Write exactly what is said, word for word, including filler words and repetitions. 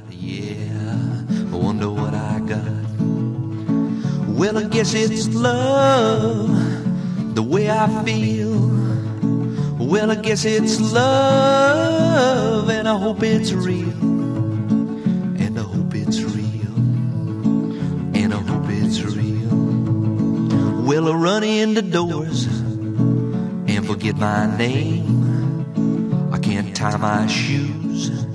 Yeah, I wonder what I got. Well, I guess it's love, the way I feel. Well, I guess it's love, and I hope it's real. And I hope it's real. And I hope it's real. Well, I run into doors and forget my name. I can't tie my shoes.